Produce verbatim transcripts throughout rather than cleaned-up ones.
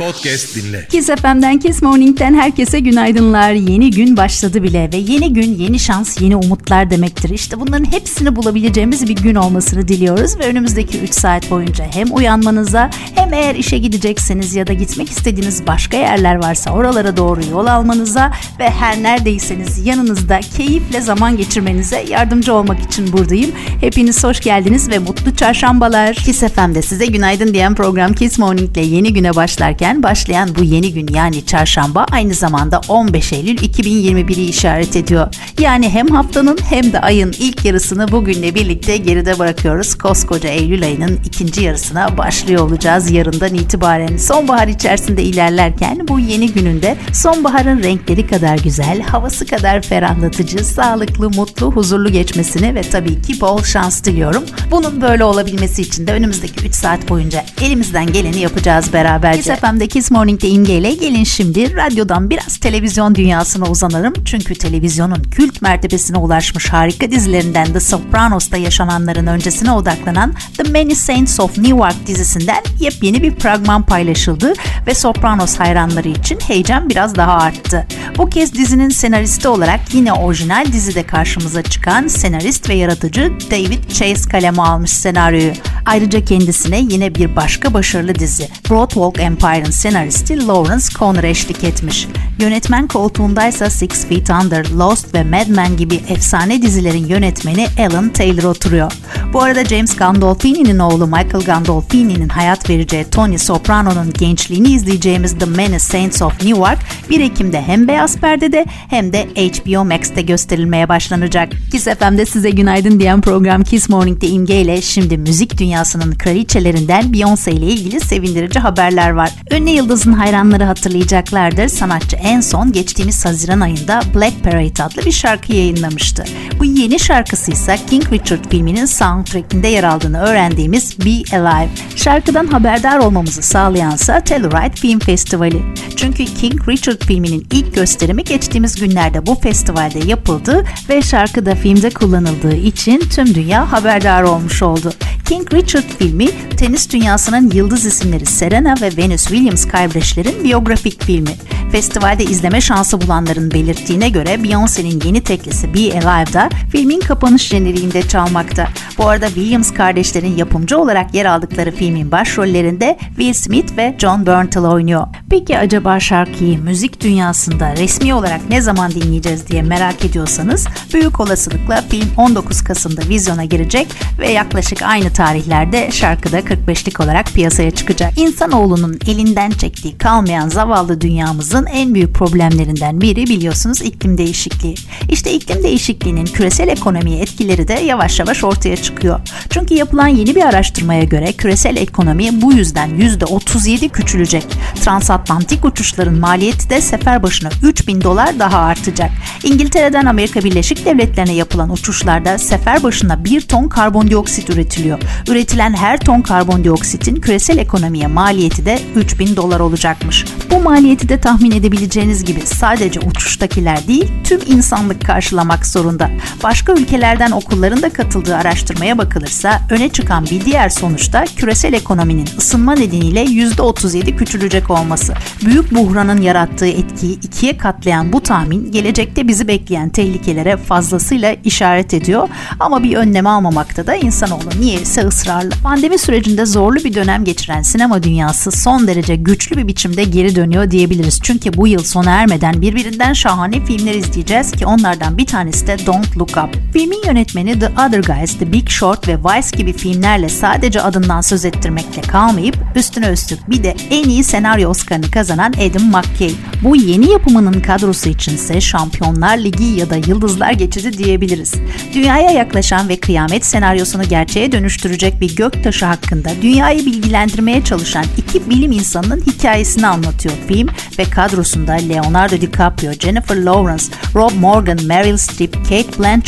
podcast dinle. Kiss F M'den, Kiss Morning'den herkese günaydınlar. Yeni gün başladı bile ve yeni gün, yeni şans, yeni umutlar demektir. İşte bunların hepsini bulabileceğimiz bir gün olmasını diliyoruz ve önümüzdeki üç saat boyunca hem uyanmanıza hem eğer işe gidecekseniz ya da gitmek istediğiniz başka yerler varsa oralara doğru yol almanıza ve her neredeyseniz yanınızda keyifle zaman geçirmenize yardımcı olmak için buradayım. Hepiniz hoş geldiniz ve mutlu çarşambalar. Kiss F M'de size günaydın diyen program Kiss Morning'le yeni güne başlarken başlayan bu yeni gün yani çarşamba aynı zamanda on beş Eylül iki bin yirmi biri işaret ediyor. Yani hem haftanın hem de ayın ilk yarısını bugünle birlikte geride bırakıyoruz. Koskoca Eylül ayının ikinci yarısına başlıyor olacağız yarından itibaren. Sonbahar içerisinde ilerlerken bu yeni gününde sonbaharın renkleri kadar güzel, havası kadar ferahlatıcı, sağlıklı, mutlu, huzurlu geçmesini ve tabii ki bol şans diliyorum. Bunun böyle olabilmesi için de önümüzdeki üç saat boyunca elimizden geleni yapacağız beraberce. Kiss F M'de Kiss Morning'de İmge ile gelin şimdi radyodan biraz televizyon dünyasına uzanalım. Çünkü televizyonun kült mertebesine ulaşmış harika dizilerinden The Sopranos'ta yaşananların öncesine odaklanan The Many Saints of Newark dizisinden yepyeni bir fragman paylaşıldı ve Sopranos hayranları için heyecan biraz daha arttı. Bu kez dizinin senaristi olarak yine orijinal dizide karşımıza çıkan senarist ve yaratıcı David Chase kaleme almış senaryoyu. Ayrıca kendisine yine bir başka başarılı dizi Boardwalk Empire'ın senaristi Lawrence Konner eşlik etmiş. Yönetmen koltuğundaysa Six Feet Under, Lost ve Mad Men gibi efsane dizilerin yönetmeni Alan Taylor oturuyor. Bu arada James Gandolfini'nin oğlu Michael Gandolfini'nin hayat vereceği Tony Soprano'nun gençliğini izleyeceğimiz The Many Saints of Newark bir Ekim'de hem Beyaz Perde'de hem de H B O Max'te gösterilmeye başlanacak. Kiss F M'de size günaydın diyen program Kiss Morning'de İmge ile şimdi müzik dünyasının kraliçelerinden Beyoncé ile ilgili sevindirici haberler var. Ünlü yıldızın hayranları hatırlayacaklardır. Sanatçı en son geçtiğimiz Haziran ayında Black Parade adlı bir şarkı yayınlamıştı. Bu yeni şarkısı ise King Richard filminin soundtrack'inde yer aldığını öğrendiğimiz Be Alive. Şarkıdan haberdar olmamızı sağlayansa Telluride Film Festivali. Çünkü King Richard filminin ilk gösterimi geçtiğimiz günlerde bu festivalde yapıldı ve şarkı da filmde kullanıldığı için tüm dünya haberdar olmuş oldu. King Richard filmi, tenis dünyasının yıldız isimleri Serena ve Venus Williams kardeşlerin biyografik filmi. Festivalde izleme şansı bulanların belirttiğine göre Beyoncé'nin yeni teklisi Be Alive'da filmin kapanış jeneriğinde çalmakta. Bu arada Williams kardeşlerin yapımcı olarak yer aldıkları filmin başrollerinde Will Smith ve Jon Bernthal oynuyor. Peki acaba şarkıyı müzik dünyasında resmi olarak ne zaman dinleyeceğiz diye merak ediyorsanız büyük olasılıkla film on dokuz Kasım'da vizyona girecek ve yaklaşık aynı tarihlerde şarkıda kırk beşlik olarak piyasaya çıkacak. İnsanoğlunun elinden çektiği kalmayan zavallı dünyamızın en büyük problemlerinden biri biliyorsunuz iklim değişikliği. İşte iklim değişikliğinin küresel ekonomiye etkileri de yavaş yavaş ortaya çıkıyor. Çünkü yapılan yeni bir araştırmaya göre küresel ekonomi bu yüzden yüzde otuz yedi küçülecek. Transatlantik uçuşların maliyeti de sefer başına üç bin dolar daha artacak. İngiltere'den Amerika Birleşik Devletleri'ne yapılan uçuşlarda sefer başına bir ton karbondioksit üretiliyor. Üretilen her ton karbondioksitin küresel ekonomiye maliyeti de üç bin dolar olacakmış. Bu maliyeti de tahmin edebileceğiniz gibi sadece uçuştakiler değil tüm insanlık karşılamak zorunda. Başka ülkelerden okulların da katıldığı araştırmaya bakılırsa öne çıkan bir diğer sonuçta küresel ekonominin ısınma nedeniyle yüzde otuz yedi küçülecek olması. Büyük buhranın yarattığı etkiyi ikiye katlayan bu tahmin gelecekte bizi bekleyen tehlikelere fazlasıyla işaret ediyor ama bir önlem almamakta da insanoğlu niyeyse ısrarlı. Pandemi sürecinde zorlu bir dönem geçiren sinema dünyası son derece güçlü bir biçimde geri dönüyor diyebiliriz. Çünkü bu yıl sona ermeden birbirinden şahane filmler izleyeceğiz ki onlardan bir tanesi de Don't Look Up. Filmin yönetmeni The Other Guys, The Big Short ve Vice gibi filmlerle sadece adından söz ettirmekle kalmayıp üstüne üstlük bir de en iyi senaryo Oscar'ını kazanan Adam McKay. Bu yeni yapımının kadrosu içinse Şampiyonlar Ligi ya da Yıldızlar Geçidi diyebiliriz. Dünyaya yaklaşan ve kıyamet senaryosunu gerçeğe dönüştürecek bir göktaşı hakkında dünyayı bilgilendirmeye çalışan iki bilim insanının hikayesini anlatıyor film ve kadrosunda Leonardo DiCaprio, Jennifer Lawrence, Rob Morgan, Meryl Streep, Cate Blanchett,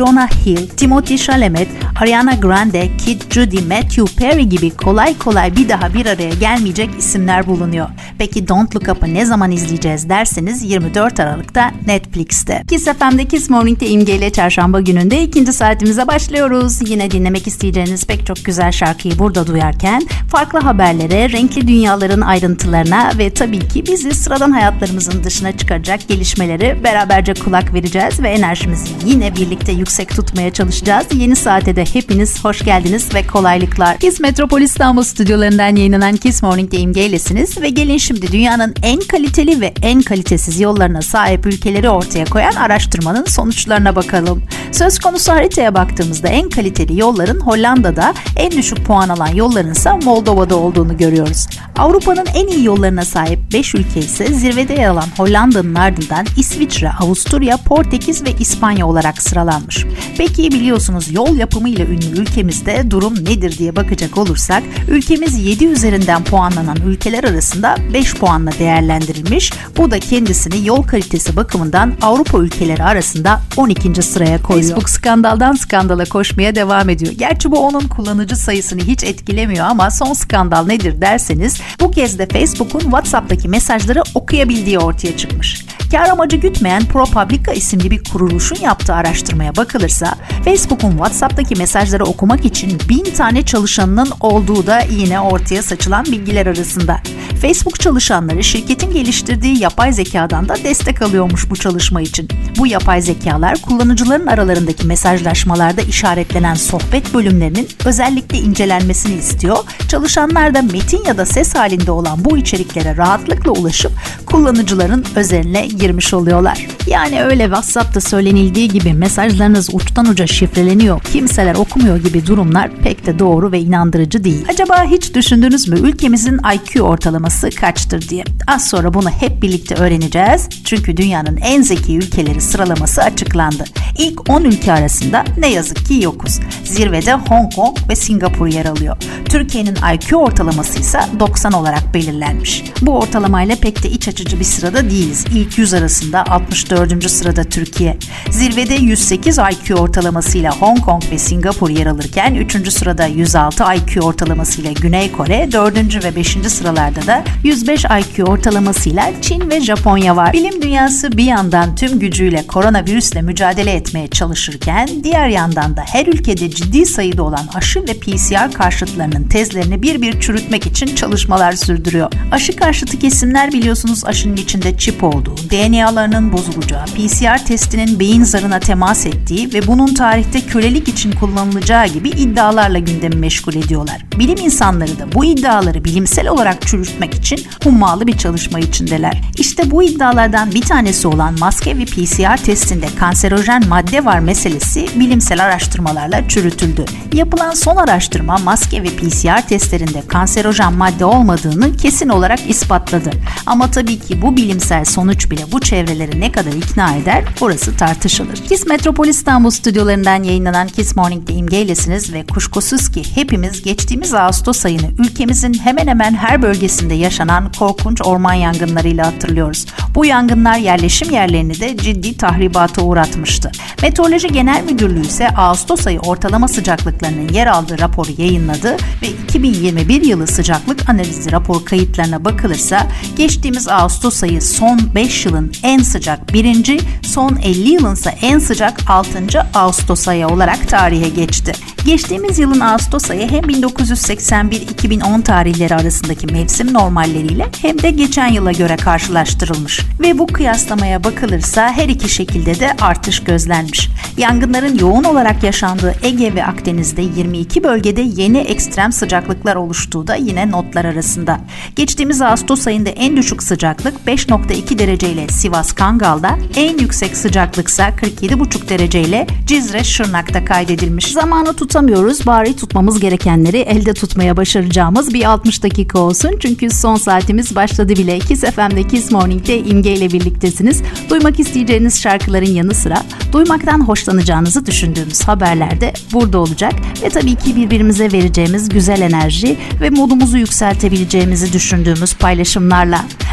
Jonah Hill, Timothée Chalamet, Ariana Grande, Kid Cudi, Matthew Perry gibi kolay kolay bir daha bir araya gelmeyecek isimler bulunuyor. Peki Don't Look Up'ı ne zaman izleyeceğiz derseniz yirmi dört Aralık'ta Netflix'te. Kiss F M'de Kiss Morning'de İmge ile çarşamba gününde ikinci saatimize başlıyoruz. Yine dinlemek isteyeceğiniz pek çok güzel şarkıyı burada duyarken farklı haberlere, renkli dünyaların ayrıntılarına ve tabii ki bizi sıradan hayatlarımızın dışına çıkaracak gelişmeleri beraberce kulak vereceğiz ve enerjimizi yine birlikte yüksek tutmaya çalışacağız. Yeni saate de hepiniz hoş geldiniz ve kolaylıklar. Kiss Metropol İstanbul stüdyolarından yayınlanan Kiss Morning'de İmge'ylesiniz ve gelin şimdi dünyanın en kaliteli ve en kalitesiz yollarına sahip ülkeleri ortaya koyan araştırmanın sonuçlarına bakalım. Söz konusu haritaya baktığımızda en kaliteli yolların Hollanda'da, en düşük puan alan yolların ise Moldova'da olduğunu görüyoruz. Avrupa'nın en iyi yollarına sahip beş ülke ise zirvede yer alan Hollanda'nın ardından İsviçre, Avusturya, Portekiz ve İspanya olarak sıralanmış. Peki biliyorsunuz yol yapımıyla ünlü ülkemizde durum nedir diye bakacak olursak, ülkemiz yedi üzerinden puanlanan ülkeler arasında beş puanla değerlendirilmiş. Bu da kendisini yol kalitesi bakımından Avrupa ülkeleri arasında on ikinci sıraya koyuyor. Facebook skandaldan skandala koşmaya devam ediyor. Gerçi bu onun kullanıcı sayısını hiç etkilemiyor ama son skandal nedir derseniz bu kez de Facebook'un WhatsApp'taki mesajları okuyabildiği ortaya çıkmış. Kar amacı gütmeyen ProPublica isimli bir kuruluşun yaptığı araştırmaya bakılırsa Facebook'un WhatsApp'taki mesajları okumak için bin tane çalışanının olduğu da yine ortaya saçılan bilgiler arasında. Facebook çalışanları şirketin geliştirdiği yapay zekadan da destek alıyormuş bu çalışma için. Bu yapay zekalar kullanıcıların aralarındaki mesajlaşmalarda işaretlenen sohbet bölümlerinin özellikle incelenmesini istiyor. Çalışanlar da metin ya da ses halinde olan bu içeriklere rahatlıkla ulaşıp kullanıcıların özeline girmiş oluyorlar. Yani öyle WhatsApp'ta söylenildiği gibi mesajlarınız uçtan uca şifreleniyor, kimseler okumuyor gibi durumlar pek de doğru ve inandırıcı değil. Acaba hiç düşündünüz mü ülkemizin I Q ortalaması kaçtır diye? Az sonra bunu hep birlikte öğreneceğiz. Çünkü dünyanın en zeki ülkeleri sıralaması açıklandı. İlk on ülke arasında ne yazık ki yokuz. Zirvede Hong Kong ve Singapur yer alıyor. Türkiye'nin I Q ortalaması ise doksan olarak belirlenmiş. Bu ortalamayla pek de iç açıcı bir sırada değiliz. İlk yüz arasında altmış dördüncü sırada Türkiye. Zirvede yüz sekiz I Q ortalamasıyla Hong Kong ve Singapur yer alırken üçüncü sırada yüz altı I Q ortalamasıyla Güney Kore, dördüncü ve beşinci sıralarda da yüz beş I Q ortalamasıyla Çin ve Japonya var. Bilim dünyası bir yandan tüm gücüyle koronavirüsle mücadele etmeye çalışırken diğer yandan da her ülkede ciddi sayıda olan aşı ve P C R karşıtlarının tezlerini bir bir çürütmek için çalışmalar sürdürüyor. Aşı karşıtı kesimler biliyorsunuz aşının içinde çip olduğu, D N A'larının bozulacağı, P C R testinin beyin zarına temas ettiği ve bunun tarihte kölelik için kullanılacağı gibi iddialarla gündemi meşgul ediyorlar. Bilim insanları da bu iddiaları bilimsel olarak çürütmek için hummalı bir çalışma içindeler. İşte bu iddialardan bir tanesi olan maske ve P C R testinde kanserojen madde var meselesi bilimsel araştırmalarla çürütüldü. Yapılan son araştırma maske ve P C R testlerinde kanserojen madde olmadığını kesin olarak ispatladı. Ama tabii ki bu bilimsel sonuç bile bu çevreleri ne kadar ikna eder orası tartışılır. Kiss Metropol İstanbul stüdyolarından yayınlanan Kiss Morning'de İmge'ylesiniz ve kuşkusuz ki hepimiz geçtiğimiz Ağustos ayını ülkemizin hemen hemen her bölgesinde yaşanan korkunç orman yangınlarıyla hatırlıyoruz. Bu yangınlar yerleşim yerlerini de ciddi tahribata uğratmıştı. Meteoroloji Genel Müdürlüğü ise Ağustos ayı ortalama sıcaklıklarının yer aldığı raporu yayınladı ve iki bin yirmi bir yılı sıcaklık analizi rapor kayıtlarına bakılırsa geçtiğimiz Ağustos ayı son beş yılın en sıcak birinci, son elli yılın ise en sıcak altıncı Ağustos ayı olarak tarihe geçti. Geçtiğimiz yılın Ağustos ayı hem bin dokuz yüz seksen bir iki bin on tarihleri arasındaki mevsim normalleriyle hem de geçen yıla göre karşılaştırılmış ve bu kıyaslamaya bakılırsa her iki şekilde de artış gözlenmiş. Yangınların yoğun olarak yaşandığı Ege ve Akdeniz'de yirmi iki bölgede yeni ekstrem sıcaklıklar oluştuğu da yine notlar arasında. Geçtiğimiz Ağustos ayında en düşük sıcaklık beş nokta iki dereceyle Sivas Kangal'da, en yüksek sıcaklıksa kırk yedi buçuk dereceyle Cizre Şırnak'ta kaydedilmiş. Zamanı tutamıyoruz, bari tutmamız gerekenleri elde tutmaya başaracağımız bir altmış dakika olsun. Çünkü son saatimiz başladı bile. Kiss F M'de Kiss Morning'de İmge ile birliktesiniz. Duymak isteyeceğiniz şarkıların yanı sıra duymaktan hoşlanacağınızı düşündüğümüz haberler de burada olacak. Ve tabii ki birbirimize vereceğimiz güzel enerji ve modumuzu yükseltebileceğimizi düşündüğümüz paylaşımlarla.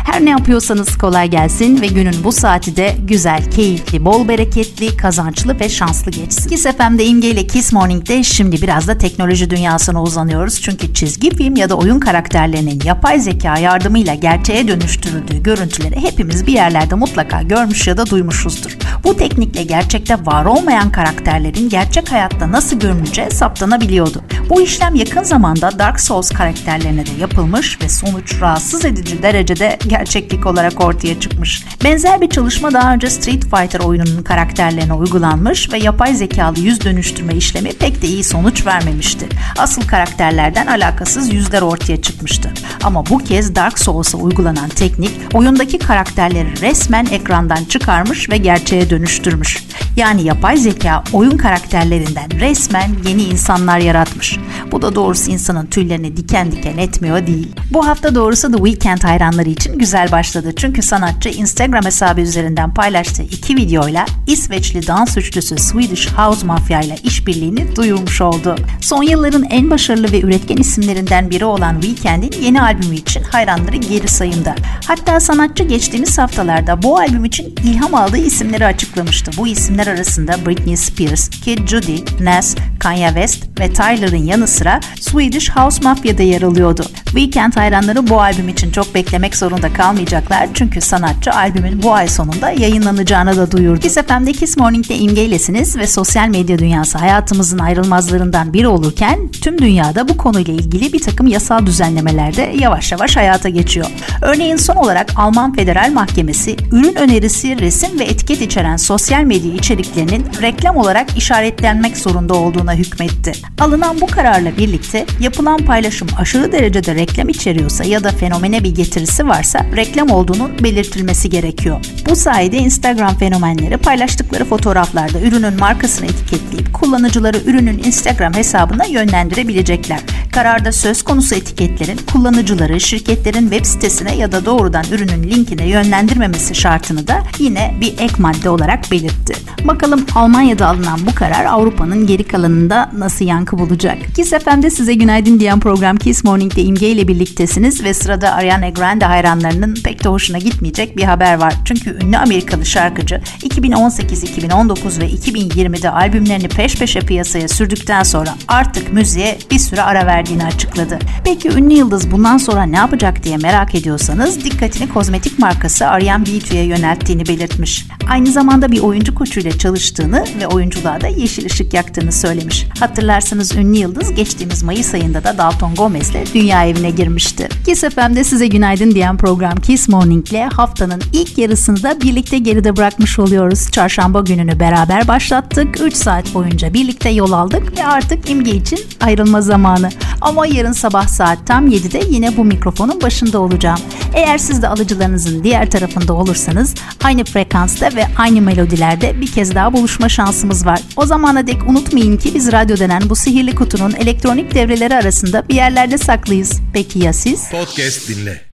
Her ne yapıyorsanız kolay gelsin ve günün bu saati de güzel, keyifli, bol bereketli, kazançlı ve şanslı geçsin. Kiss F M'de İmge ile Kiss Morning'de şimdi biraz da teknoloji dünyasına uzanıyoruz. Çünkü çizgi film ya da oyun karakterlerinin yapay zeka yardımıyla gerçeğe dönüştürüldüğü görüntüleri hepimiz bir yerlerde mutlaka görmüş ya da duymuşuzdur. Bu teknikle gerçekte var olmayan karakterlerin gerçek hayatta nasıl görüneceği saptanabiliyordu. Bu işlem yakın zamanda Dark Souls karakterlerine de yapılmış ve sonuç rahatsız edici derecede gerçeklik olarak ortaya çıkmış. Benzer bir çalışma daha önce Street Fighter oyununun karakterlerine uygulanmış ve yapay zekalı yüz dönüştürme işlemi pek de iyi sonuç vermemişti. Asıl karakterlerden alakasız yüzler ortaya çıkmıştı. Ama bu kez Dark Souls'a uygulanan teknik oyundaki karakterleri resmen ekrandan çıkarmış ve gerçeğe dönüştürmüş. Yani yapay zeka oyun karakterlerinden resmen yeni insanlar yaratmış. Bu da doğrusu insanın tüylerini diken diken etmiyor değil. Bu hafta doğrusu The Weeknd hayranları için güzel başladı. Çünkü sanatçı Instagram hesabı üzerinden paylaştığı iki videoyla İsveçli dans üçlüsü Swedish House Mafia ile işbirliğini duyurmuş oldu. Son yılların en başarılı ve üretken isimlerinden biri olan Weeknd'in yeni albümü için hayranları geri sayımda. Hatta sanatçı geçtiğimiz haftalarda bu albüm için ilham aldığı isimleri açıklamıştı. Bu isimler arasında Britney Spears, Kid Cudi, Nas, Kanye West ve Tyler'ın yanı sıra Swedish House Mafia'da yer alıyordu. Weeknd hayranları bu albüm için çok beklemek zorunda kalmayacaklar çünkü sanatçı albümün bu ay sonunda yayınlanacağını da duyurdu. Kiss F M'de Kiss Morning'de İmge ilesiniz ve sosyal medya dünyası hayatımızın ayrılmazlarından biri olurken tüm dünyada bu konuyla ilgili bir takım yasal düzenlemeler de yavaş yavaş hayata geçiyor. Örneğin son olarak Alman Federal Mahkemesi ürün önerisi, resim ve etiket içeren sosyal medya içeriklerinin reklam olarak işaretlenmek zorunda olduğuna hükmetti. Alınan bu kararla birlikte yapılan paylaşım aşırı derecede reklam içeriyorsa ya da fenomene bir getirisi varsa reklam olduğunun belirtilmesi gerekiyor. Bu sayede Instagram fenomenleri paylaştıkları fotoğraflarda ürünün markasını etiketleyip kullanıcıları ürünün Instagram hesabına yönlendirebilecekler. Kararda söz konusu etiketlerin kullanıcıları şirketlerin web sitesine ya da doğrudan ürünün linkine yönlendirmemesi şartını da yine bir ek madde olarak belirtti. Bakalım Almanya'da alınan bu karar Avrupa'nın geri kalanında nasıl yankı bulacak? Kiss F M'de size günaydın diyen program Kiss Morning'de İmge ile birliktesiniz ve sırada Ariana Grande hayranlarının pek de hoşuna gitmeyecek bir haber var. Çünkü ünlü Amerikalı şarkıcı iki bin on sekiz, iki bin on dokuz ve iki bin yirmide albümlerini peş peşe piyasaya sürdükten sonra artık müziğe bir süre ara verdiğini açıkladı. Peki ünlü yıldız bundan sonra ne yapacak diye merak ediyorsanız dikkatini kozmetik markası Ariane Beauty'ye yönelttiğini belirtmiş. Aynı zamanda bir oyuncu koçuyla çalıştığını ve oyunculuğa da yeşil ışık yaktığını söylemiş. Hatırlarsanız ünlü yıldız geçtiğimiz Mayıs ayında da Dalton Gomez'le dünya evine girmişti. Kiss F M'de size günaydın diyen program Kiss Morning'le haftanın ilk yarısını da birlikte geride bırakmış oluyoruz. Çarşamba gününü beraber başlattık. üç saat boyunca birlikte yol aldık ve artık İmge için ayrılma zamanı. Ama yarın sabah saat tam yedide yine bu mikrofonun başında olacağım. Eğer siz de alıcılarınızın diğer tarafında olursanız aynı frekansta ve aynı melodilerde bir kez daha buluşma şansımız var. O zamana dek unutmayın ki biz radyo denen bu sihirli kutunun elektronik devreleri arasında bir yerlerde saklıyız. Peki ya siz? Podcast dinle.